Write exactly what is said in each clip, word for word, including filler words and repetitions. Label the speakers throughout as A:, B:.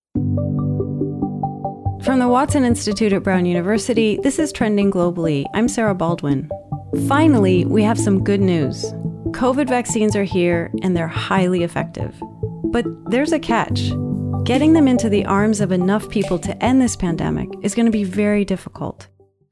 A: From the Watson Institute at Brown University, this is Trending Globally. I'm Sarah Baldwin. Finally, we have some good news. COVID vaccines are here, and they're highly effective. But there's a catch. Getting them into the arms of enough people to end this pandemic is going to be very difficult.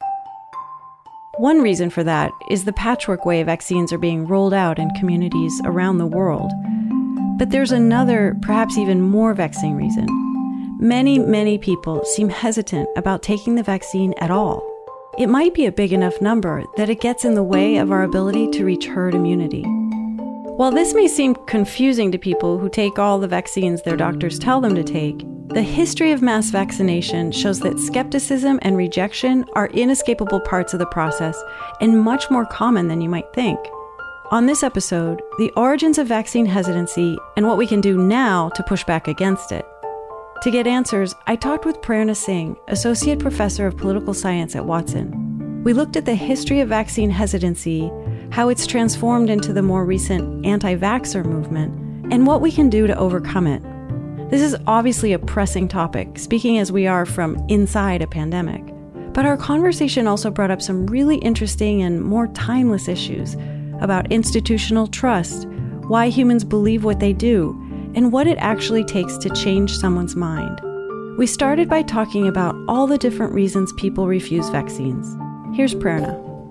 A: One reason for that is the patchwork way vaccines are being rolled out in communities around the world. But there's another, perhaps even more vexing reason. Many, many people seem hesitant about taking the vaccine at all. It might be a big enough number that it gets in the way of our ability to reach herd immunity. While this may seem confusing to people who take all the vaccines their doctors tell them to take, the history of mass vaccination shows that skepticism and rejection are inescapable parts of the process and much more common than you might think. On this episode, the origins of vaccine hesitancy and what we can do now to push back against it. To get answers, I talked with Prerna Singh, Associate Professor of Political Science at Watson. We looked at the history of vaccine hesitancy, how it's transformed into the more recent anti-vaxxer movement, and what we can do to overcome it. This is obviously a pressing topic, speaking as we are from inside a pandemic. But our conversation also brought up some really interesting and more timeless issues about institutional trust, why humans believe what they do, and what it actually takes to change someone's mind. We started by talking about all the different reasons people refuse vaccines. Here's Prerna.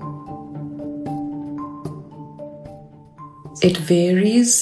B: It varies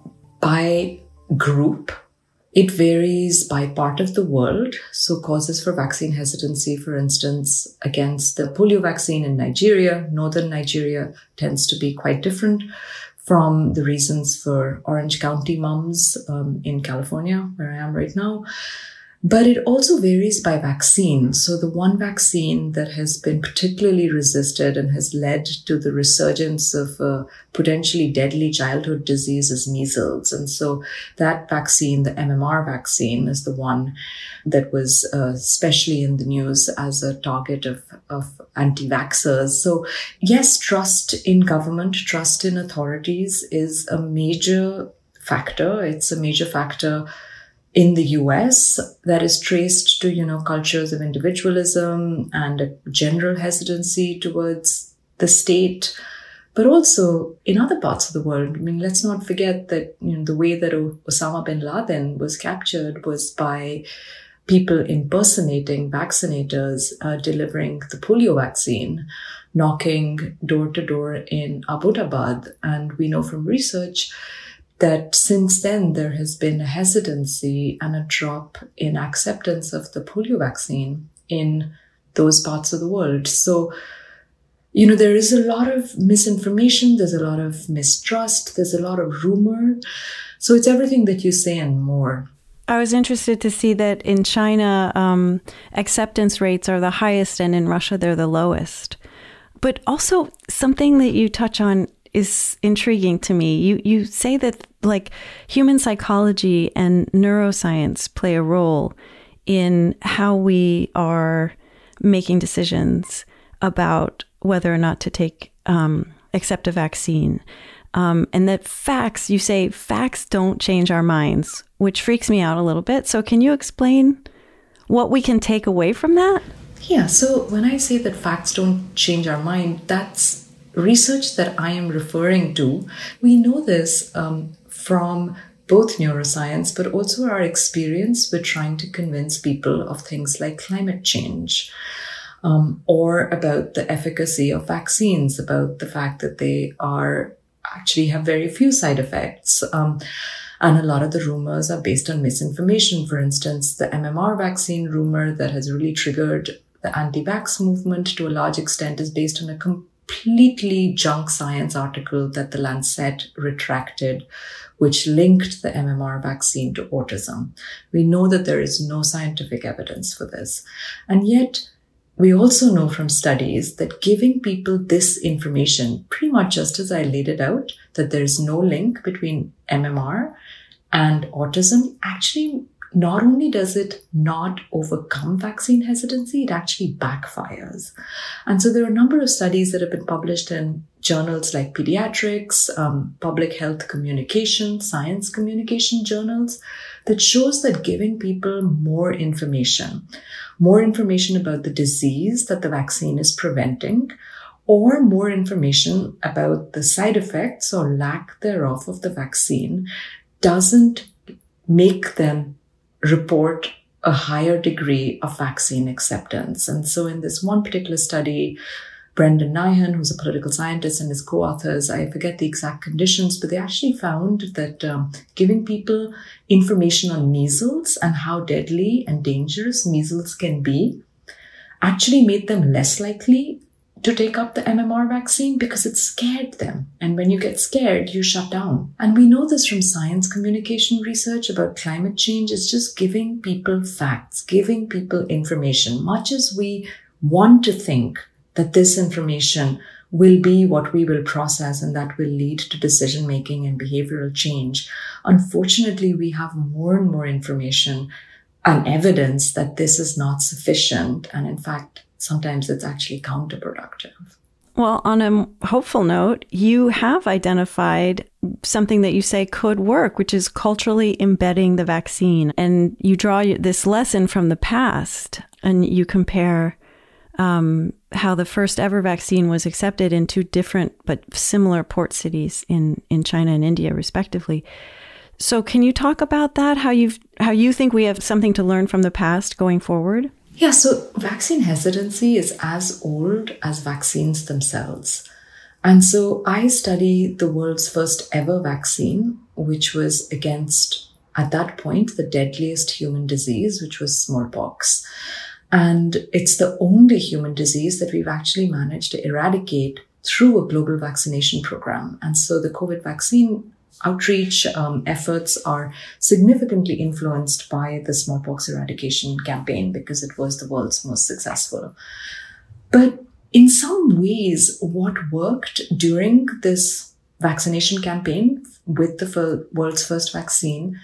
B: by group. It varies by part of the world. So causes for vaccine hesitancy, for instance, against the polio vaccine in Nigeria, northern Nigeria, tends to be quite different from the reasons for Orange County mums um, in California, where I am right now. But it also varies by vaccine. So the one vaccine that has been particularly resisted and has led to the resurgence of uh, potentially deadly childhood disease is measles. And so that vaccine, the M M R vaccine, is the one that was uh, especially in the news as a target of, of anti-vaxxers. So yes, trust in government, trust in authorities is a major factor. It's a major factor in the U S that is traced to, you know, cultures of individualism and a general hesitancy towards the state, but also in other parts of the world. I mean, let's not forget that, you know, the way that Osama bin Laden was captured was by people impersonating vaccinators, uh, delivering the polio vaccine, knocking door to door in Abbottabad. And we know from research that since then there has been a hesitancy and a drop in acceptance of the polio vaccine in those parts of the world. So, you know, there is a lot of misinformation, there's a lot of mistrust, there's a lot of rumor. So it's everything that you say and more.
A: I was interested to see that in China, um, acceptance rates are the highest, and in Russia, they're the lowest. But also something that you touch on is intriguing to me. You you say that like human psychology and neuroscience play a role in how we are making decisions about whether or not to take um, accept a vaccine, um, and that facts. You say facts don't change our minds, which freaks me out a little bit. So can you explain what we can take away from that?
B: Yeah. So when I say that facts don't change our mind, that's research that I am referring to. We know this um, from both neuroscience, but also our experience with trying to convince people of things like climate change, um, or about the efficacy of vaccines, about the fact that they are actually have very few side effects. Um, and a lot of the rumors are based on misinformation. For instance, the M M R vaccine rumor that has really triggered the anti-vax movement to a large extent is based on a com- completely junk science article that the Lancet retracted, which linked the M M R vaccine to autism. We know that there is no scientific evidence for this. And yet, we also know from studies that giving people this information, pretty much just as I laid it out, that there's no link between M M R and autism, actually not only does it not overcome vaccine hesitancy, it actually backfires. And so there are a number of studies that have been published in journals like Pediatrics, um, Public Health Communication, Science Communication journals that shows that giving people more information, more information about the disease that the vaccine is preventing, or more information about the side effects or lack thereof of the vaccine, doesn't make them report a higher degree of vaccine acceptance. And so in this one particular study, Brendan Nyhan, who's a political scientist, and his co-authors, I forget the exact conditions, but they actually found that um, giving people information on measles and how deadly and dangerous measles can be actually made them less likely to take up the M M R vaccine because it scared them. And when you get scared, you shut down. And we know this from science communication research about climate change. It's just giving people facts, giving people information, much as we want to think that this information will be what we will process and that will lead to decision-making and behavioral change. Unfortunately, we have more and more information and evidence that this is not sufficient. And in fact, sometimes it's actually counterproductive.
A: Well, on a hopeful note, you have identified something that you say could work, which is culturally embedding the vaccine. And you draw this lesson from the past and you compare um, how the first ever vaccine was accepted in two different but similar port cities in, in China and India, respectively. So can you talk about that, how you've how you think we have something to learn from the past going forward?
B: Yeah, so vaccine hesitancy is as old as vaccines themselves. And so I study the world's first ever vaccine, which was against, at that point, the deadliest human disease, which was smallpox. And it's the only human disease that we've actually managed to eradicate through a global vaccination program. And so the COVID vaccine outreach um, efforts are significantly influenced by the smallpox eradication campaign because it was the world's most successful. But in some ways, what worked during this vaccination campaign with the fir- world's first vaccine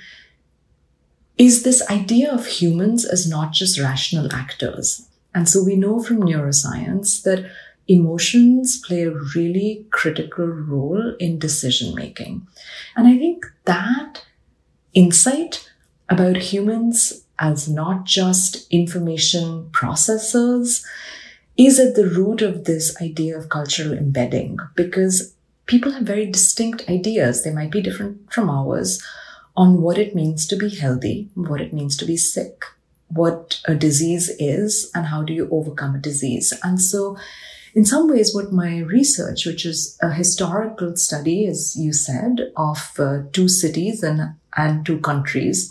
B: is this idea of humans as not just rational actors. And so we know from neuroscience that emotions play a really critical role in decision-making. And I think that insight about humans as not just information processors is at the root of this idea of cultural embedding, because people have very distinct ideas. They might be different from ours on what it means to be healthy, what it means to be sick, what a disease is, and how do you overcome a disease. And so in some ways, what my research, which is a historical study, as you said, of uh, two cities and, and two countries,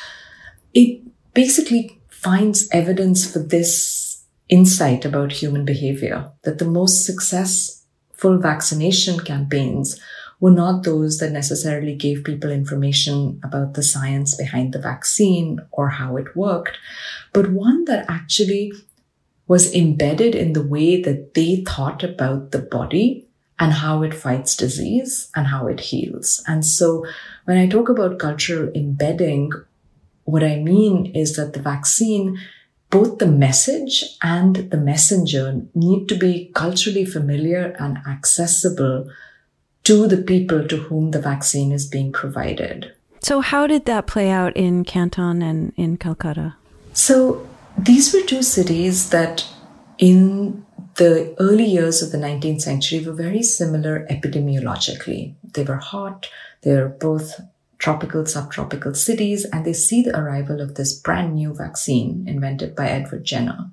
B: it basically finds evidence for this insight about human behavior, that the most successful vaccination campaigns were not those that necessarily gave people information about the science behind the vaccine or how it worked, but one that actually was embedded in the way that they thought about the body and how it fights disease and how it heals. And so when I talk about cultural embedding, what I mean is that the vaccine, both the message and the messenger, need to be culturally familiar and accessible to the people to whom the vaccine is being provided.
A: So how did that play out in Canton and in Calcutta?
B: So these were two cities that in the early years of the nineteenth century were very similar epidemiologically. They were hot, they were both tropical, subtropical cities, and they see the arrival of this brand new vaccine invented by Edward Jenner.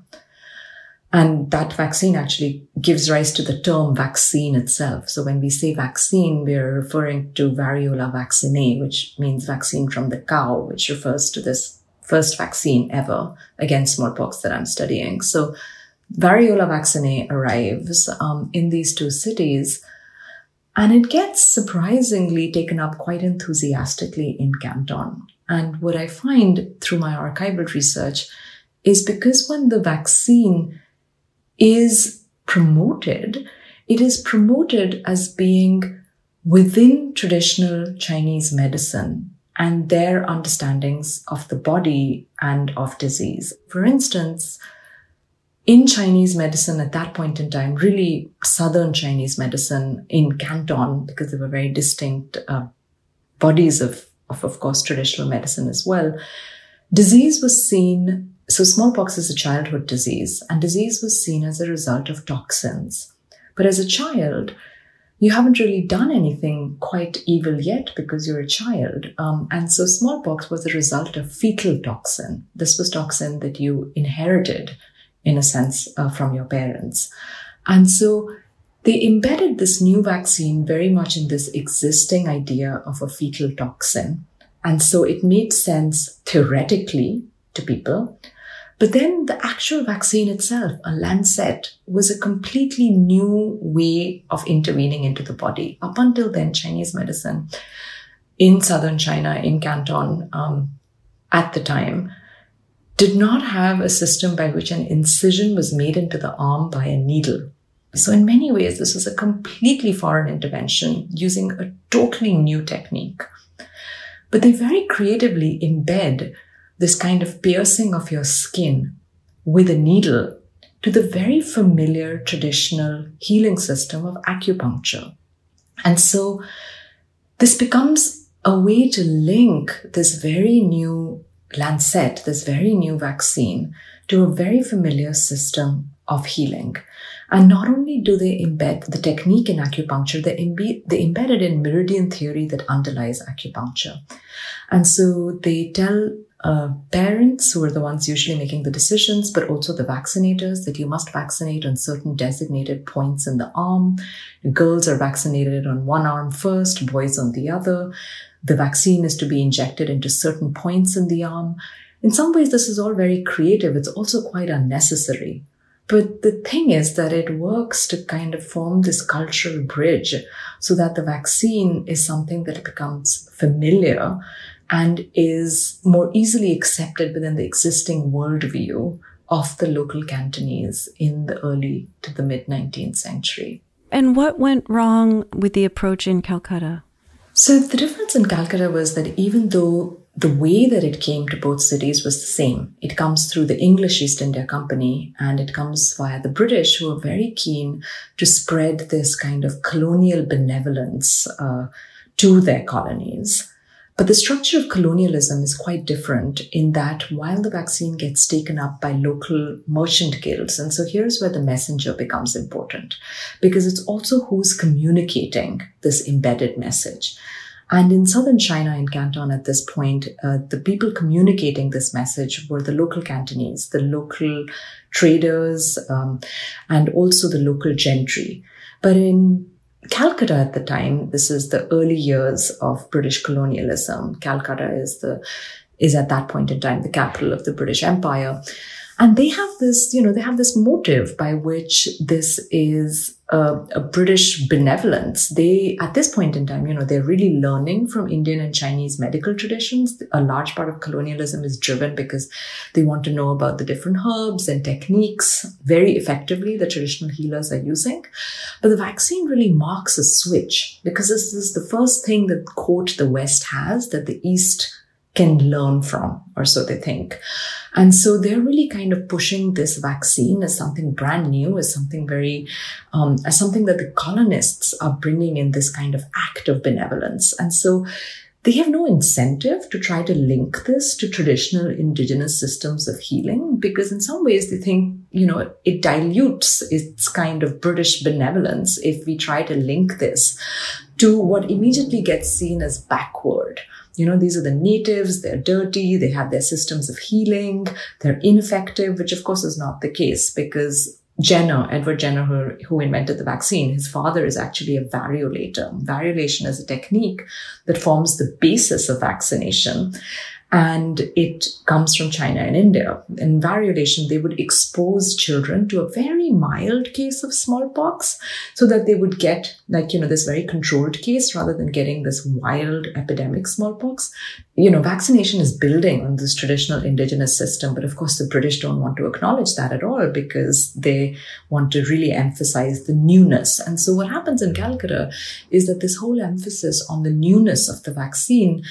B: And that vaccine actually gives rise to the term vaccine itself. So when we say vaccine, we're referring to variola vaccinae, which means vaccine from the cow, which refers to this first vaccine ever against smallpox that I'm studying. So variola vaccinae arrives um, in these two cities, and it gets surprisingly taken up quite enthusiastically in Canton. And what I find through my archival research is because when the vaccine is promoted, it is promoted as being within traditional Chinese medicine and their understandings of the body and of disease. For instance, in Chinese medicine at that point in time, really southern Chinese medicine in Canton, because there were very distinct uh, bodies of, of, of course, traditional medicine as well, disease was seen, so smallpox is a childhood disease, and disease was seen as a result of toxins. But as a child, you haven't really done anything quite evil yet because you're a child. Um, and so smallpox was a result of fetal toxin. This was toxin that you inherited, in a sense, uh, from your parents. And so they embedded this new vaccine very much in this existing idea of a fetal toxin. And so it made sense theoretically to people. But then the actual vaccine itself, a lancet, was a completely new way of intervening into the body. Up until then, Chinese medicine in southern China, in Canton, um, at the time, did not have a system by which an incision was made into the arm by a needle. So in many ways, this was a completely foreign intervention using a totally new technique. But they very creatively embed this kind of piercing of your skin with a needle to the very familiar traditional healing system of acupuncture. And so this becomes a way to link this very new lancet, this very new vaccine, to a very familiar system of healing. And not only do they embed the technique in acupuncture, they, imbe- they embed it in meridian theory that underlies acupuncture. And so they tell uh, parents, who are the ones usually making the decisions, but also the vaccinators, that you must vaccinate on certain designated points in the arm. Girls are vaccinated on one arm first, boys on the other. The vaccine is to be injected into certain points in the arm. In some ways, this is all very creative. It's also quite unnecessary. But the thing is that it works to kind of form this cultural bridge so that the vaccine is something that becomes familiar and is more easily accepted within the existing worldview of the local Cantonese in the early to the mid-nineteenth century.
A: And what went wrong with the approach in Calcutta?
B: So the difference in Calcutta was that even though the way that it came to both cities was the same, it comes through the English East India Company and it comes via the British, who are very keen to spread this kind of colonial benevolence uh, to their colonies. But the structure of colonialism is quite different in that while the vaccine gets taken up by local merchant guilds, and so here's where the messenger becomes important, because it's also who's communicating this embedded message. And in southern China, in Canton at this point, uh, the people communicating this message were the local Cantonese, the local traders, um, and also the local gentry. But in Calcutta at the time, this is the early years of British colonialism. Calcutta is the is at that point in time the capital of the British Empire. And they have this, you know, they have this motive by which this is a, a British benevolence. They, at this point in time, you know, they're really learning from Indian and Chinese medical traditions. A large part of colonialism is driven because they want to know about the different herbs and techniques very effectively the traditional healers are using. But the vaccine really marks a switch because this is the first thing that, quote, the West has that the East can learn from, or so they think. And so they're really kind of pushing this vaccine as something brand new, as something very, um, as something that the colonists are bringing in this kind of act of benevolence. And so they have no incentive to try to link this to traditional indigenous systems of healing, because in some ways they think, you know, it dilutes its kind of British benevolence if we try to link this to what immediately gets seen as backward. You know, these are the natives, they're dirty, they have their systems of healing, they're ineffective, which of course is not the case because Jenner, Edward Jenner, who, who invented the vaccine, his father is actually a variolator. Variolation is a technique that forms the basis of vaccination. And it comes from China and India. In variolation, they would expose children to a very mild case of smallpox so that they would get, like, you know, this very controlled case rather than getting this wild epidemic smallpox. You know, vaccination is building on this traditional indigenous system. But of course, the British don't want to acknowledge that at all because they want to really emphasize the newness. And so what happens in Calcutta is that this whole emphasis on the newness of the vaccine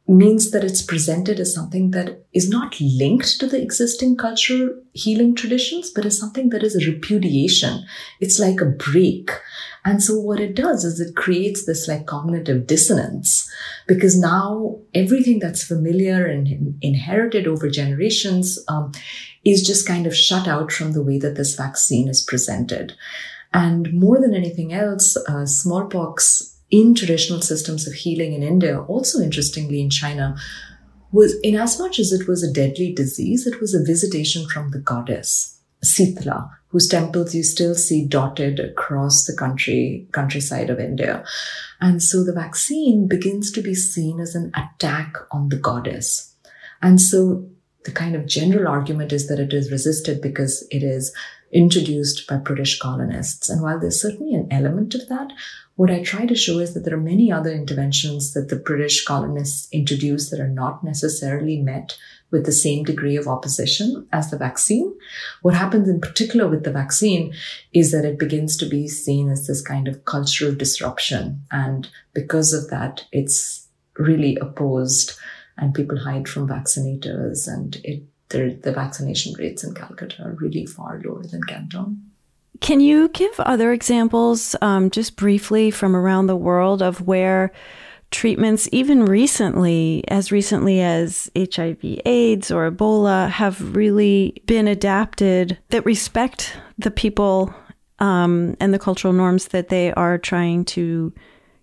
B: means that it's presented as something that is not linked to the existing cultural healing traditions, but as something that is a repudiation. It's like a break. And so what it does is it creates this like cognitive dissonance, because now everything that's familiar and in- inherited over generations um, is just kind of shut out from the way that this vaccine is presented. And more than anything else, uh, smallpox in traditional systems of healing in India, also interestingly in China, was, in as much as it was a deadly disease, it was a visitation from the goddess, Sitla, whose temples you still see dotted across the country, countryside of India. And so the vaccine begins to be seen as an attack on the goddess. And so the kind of general argument is that it is resisted because it is introduced by British colonists. And while there's certainly an element of that, what I try to show is that there are many other interventions that the British colonists introduced that are not necessarily met with the same degree of opposition as the vaccine. What happens in particular with the vaccine is that it begins to be seen as this kind of cultural disruption. And because of that, it's really opposed and people hide from vaccinators, and it, the, the vaccination rates in Calcutta are really far lower than Canton.
A: Can you give other examples, um, just briefly from around the world, of where treatments, even recently, as recently as H I V AIDS or Ebola, have really been adapted that respect the people um, and the cultural norms that they are trying to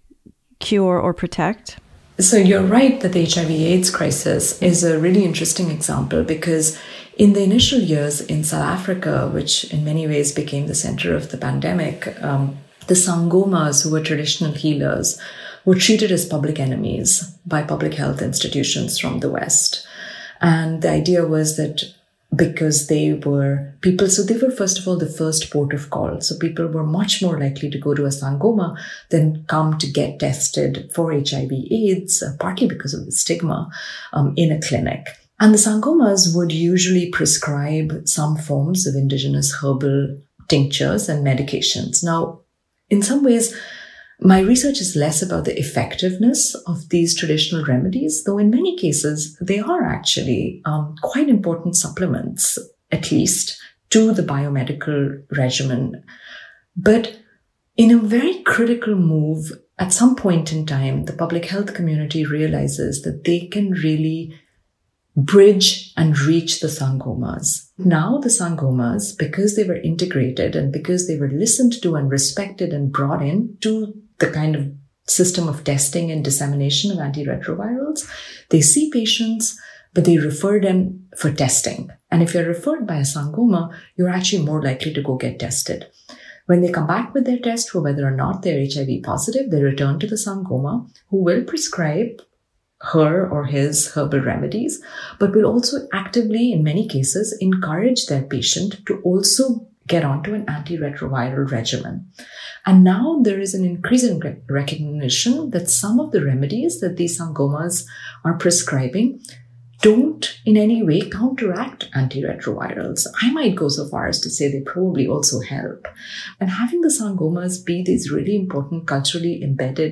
A: cure or protect?
B: So you're right that the H I V AIDS crisis is a really interesting example, because in the initial years in South Africa, which in many ways became the center of the pandemic, um, the Sangomas, who were traditional healers, were treated as public enemies by public health institutions from the West. And the idea was that because they were people, so they were first of all the first port of call. So people were much more likely to go to a Sangoma than come to get tested for H I V AIDS, uh, partly because of the stigma um, in a clinic. And the Sangomas would usually prescribe some forms of indigenous herbal tinctures and medications. Now, in some ways, my research is less about the effectiveness of these traditional remedies, though in many cases, they are actually um, quite important supplements, at least, to the biomedical regimen. But in a very critical move, at some point in time, the public health community realizes that they can really bridge and reach the Sangomas. Now the Sangomas, because they were integrated and because they were listened to and respected and brought in to the kind of system of testing and dissemination of antiretrovirals, they see patients, but they refer them for testing. And if you're referred by a Sangoma, you're actually more likely to go get tested. When they come back with their test for whether or not they're H I V positive, they return to the Sangoma, who will prescribe her or his herbal remedies, but will also actively, in many cases, encourage their patient to also get onto an antiretroviral regimen. And now there is an increasing recognition that some of the remedies that these Sangomas are prescribing don't in any way counteract antiretrovirals. I might go so far as to say they probably also help. And having the Sangomas be these really important culturally embedded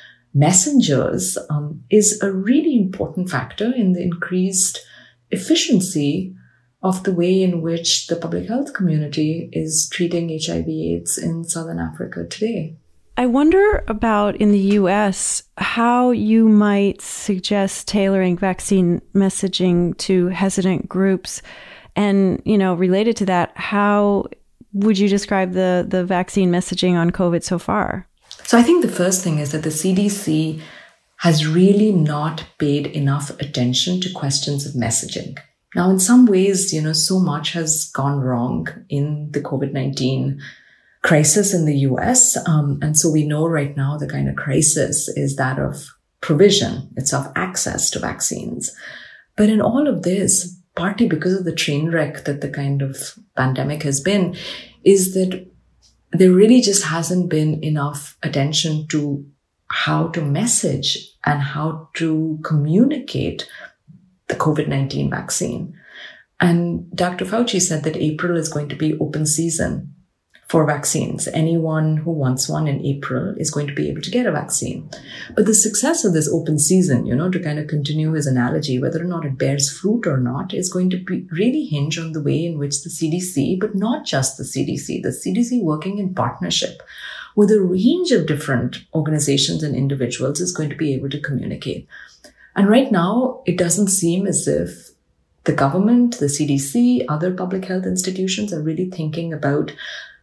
B: messengers um, is a really important factor in the increased efficiency of the way in which the public health community is treating H I V AIDS in Southern Africa today.
A: I wonder about in the U S how you might suggest tailoring vaccine messaging to hesitant groups. And, you know, related to that, how would you describe the, the vaccine messaging on COVID so far?
B: So I think the first thing is that the C D C has really not paid enough attention to questions of messaging. Now, in some ways, you know, so much has gone wrong in the COVID nineteen crisis in the U S. Um, and so we know right now the kind of crisis is that of provision. It's of access to vaccines. But in all of this, partly because of the train wreck that the kind of pandemic has been, is that there really just hasn't been enough attention to how to message and how to communicate the COVID nineteen vaccine. And Doctor Fauci said that April is going to be open season for vaccines. Anyone who wants one in April is going to be able to get a vaccine. But the success of this open season, you know, to kind of continue his analogy, whether or not it bears fruit or not, is going to be really hinge on the way in which the C D C, but not just the C D C, the C D C working in partnership with a range of different organizations and individuals is going to be able to communicate. And right now, it doesn't seem as if the government, the C D C, other public health institutions are really thinking about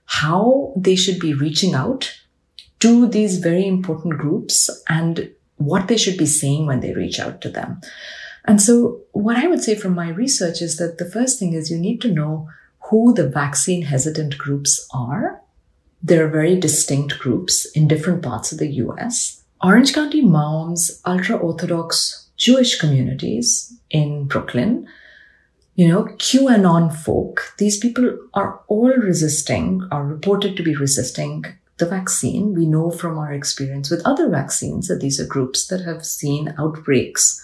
B: how they should be reaching out to these very important groups and what they should be saying when they reach out to them. And so what I would say from my research is that the first thing is you need to know who the vaccine hesitant groups are. There are very distinct groups in different parts of the U S. Orange County moms, ultra-Orthodox Jewish communities in Brooklyn, you know, QAnon folk, these people are all resisting, are reported to be resisting the vaccine. We know from our experience with other vaccines that these are groups that have seen outbreaks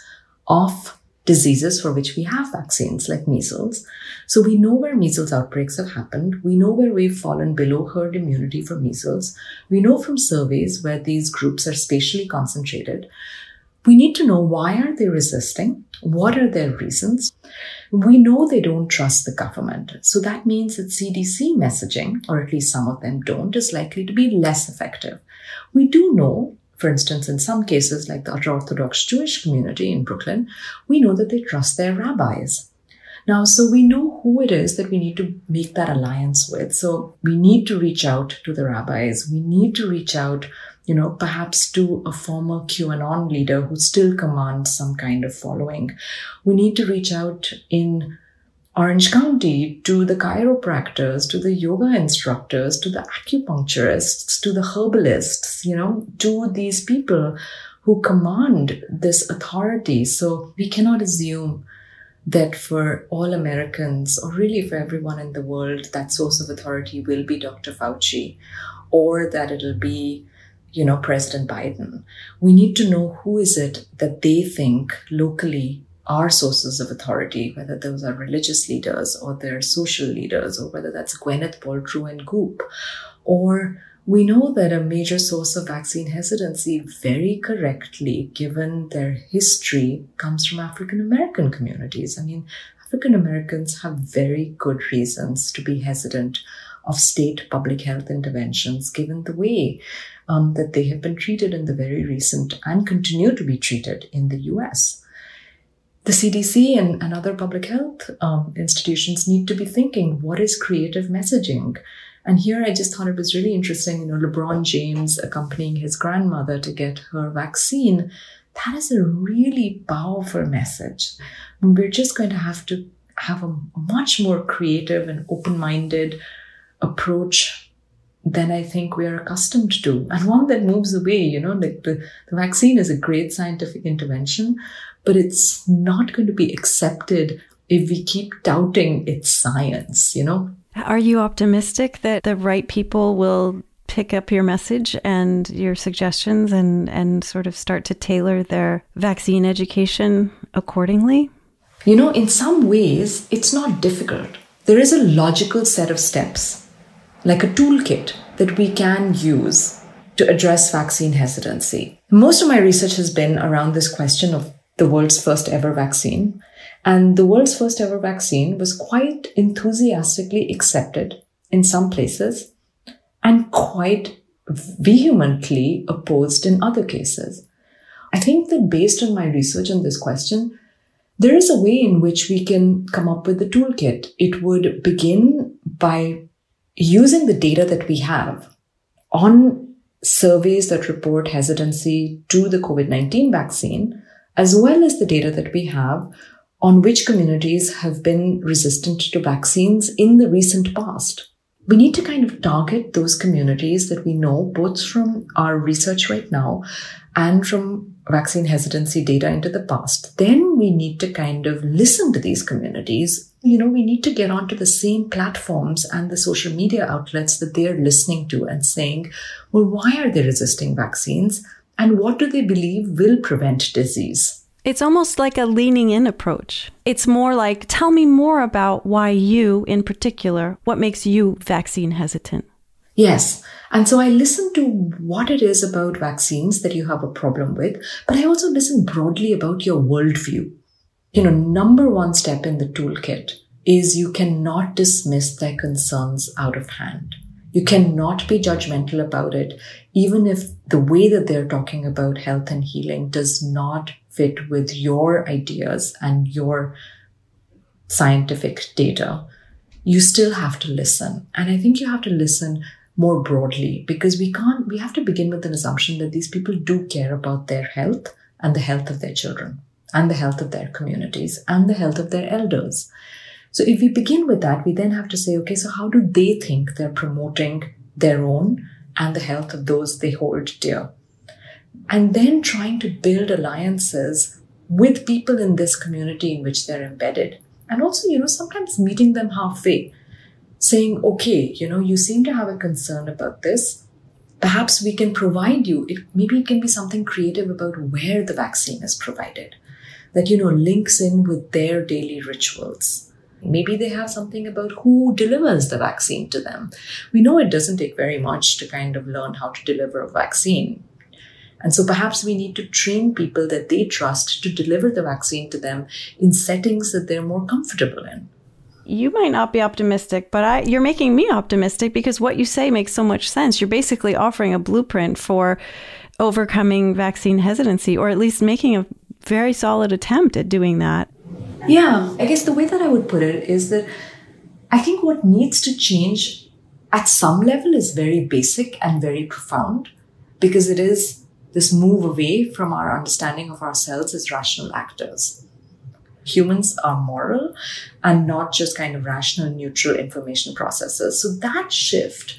B: of diseases for which we have vaccines, like measles. So we know where measles outbreaks have happened. We know where we've fallen below herd immunity for measles. We know from surveys where these groups are spatially concentrated. We need to know, why are they resisting? What are their reasons? We know they don't trust the government. So that means that C D C messaging, or at least some of them don't, is likely to be less effective. We do know, for instance, in some cases like the ultra-Orthodox Jewish community in Brooklyn, we know that they trust their rabbis. Now, so we know who it is that we need to make that alliance with. So we need to reach out to the rabbis. We need to reach out, you know, perhaps to a former QAnon leader who still commands some kind of following. We need to reach out in Orange County to the chiropractors, to the yoga instructors, to the acupuncturists, to the herbalists, you know, to these people who command this authority. So we cannot assume that for all Americans, or really for everyone in the world, that source of authority will be Doctor Fauci, or that it'll be, you know, President Biden. We need to know who is it that they think locally are sources of authority, whether those are religious leaders or they're social leaders, or whether that's Gwyneth Paltrow and Goop. Or we know that a major source of vaccine hesitancy, very correctly, given their history, comes from African American communities. I mean, African Americans have very good reasons to be hesitant of state public health interventions, given the way um, that they have been treated in the very recent and continue to be treated in the U S. The C D C and, and other public health um, institutions need to be thinking, what is creative messaging? And here I just thought it was really interesting, you know, LeBron James accompanying his grandmother to get her vaccine. That is a really powerful message. We're just going to have to have a much more creative and open-minded approach than I think we are accustomed to. And one that moves away, you know, like the, the vaccine is a great scientific intervention, but it's not going to be accepted if we keep doubting its science, you know.
A: Are you optimistic that the right people will pick up your message and your suggestions and, and sort of start to tailor their vaccine education accordingly?
B: You know, in some ways, it's not difficult. There is a logical set of steps, like a toolkit that we can use to address vaccine hesitancy. Most of my research has been around this question of the world's first ever vaccine. And the world's first ever vaccine was quite enthusiastically accepted in some places and quite vehemently opposed in other cases. I think that based on my research on this question, there is a way in which we can come up with the toolkit. It would begin by using the data that we have on surveys that report hesitancy to the COVID nineteen vaccine, as well as the data that we have on which communities have been resistant to vaccines in the recent past. We need to kind of target those communities that we know, both from our research right now and from vaccine hesitancy data into the past. Then we need to kind of listen to these communities. You know, we need to get onto the same platforms and the social media outlets that they are listening to and saying, well, why are they resisting vaccines? And what do they believe will prevent disease?
A: It's almost like a leaning in approach. It's more like, tell me more about why you, in particular, what makes you vaccine hesitant?
B: Yes. And so I listen to what it is about vaccines that you have a problem with, but I also listen broadly about your worldview. You know, number one step in the toolkit is you cannot dismiss their concerns out of hand. You cannot be judgmental about it, even if the way that they're talking about health and healing does not fit with your ideas and your scientific data. You still have to listen. And I think you have to listen more broadly, because we can't, we have to begin with an assumption that these people do care about their health and the health of their children and the health of their communities and the health of their elders. So if we begin with that, we then have to say, okay, so how do they think they're promoting their own and the health of those they hold dear? And then trying to build alliances with people in this community in which they're embedded. And also, you know, sometimes meeting them halfway, saying, okay, you know, you seem to have a concern about this. Perhaps we can provide you, it, maybe it can be something creative about where the vaccine is provided, that, you know, links in with their daily rituals. Maybe they have something about who delivers the vaccine to them. We know it doesn't take very much to kind of learn how to deliver a vaccine. And so perhaps we need to train people that they trust to deliver the vaccine to them in settings that they're more comfortable in.
A: You might not be optimistic, but I, you're making me optimistic, because what you say makes so much sense. You're basically offering a blueprint for overcoming vaccine hesitancy, or at least making a very solid attempt at doing that.
B: Yeah, I guess the way that I would put it is that I think what needs to change at some level is very basic and very profound, because it is this move away from our understanding of ourselves as rational actors. Humans are moral and not just kind of rational, neutral information processors. So that shift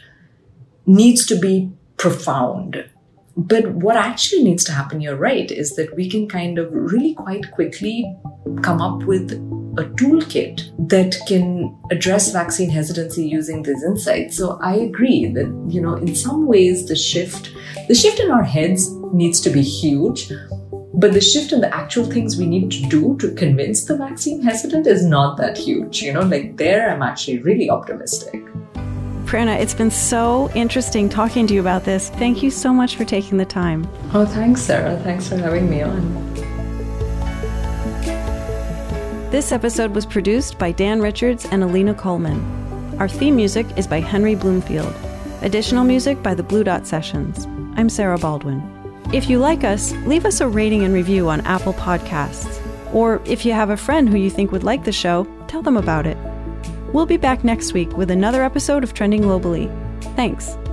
B: needs to be profound. But what actually needs to happen, you're right, is that we can kind of really quite quickly come up with a toolkit that can address vaccine hesitancy using these insights. So I agree that, you know, in some ways the shift, the shift in our heads needs to be huge. But the shift in the actual things we need to do to convince the vaccine hesitant is not that huge. You know, like there, I'm actually really optimistic.
A: Prerna, it's been so interesting talking to you about this. Thank you so much for taking the time.
B: Oh, thanks, Sarah. Thanks for having me on.
A: This episode was produced by Dan Richards and Alina Coleman. Our theme music is by Henry Bloomfield. Additional music by the Blue Dot Sessions. I'm Sarah Baldwin. If you like us, leave us a rating and review on Apple Podcasts. Or if you have a friend who you think would like the show, tell them about it. We'll be back next week with another episode of Trending Globally. Thanks.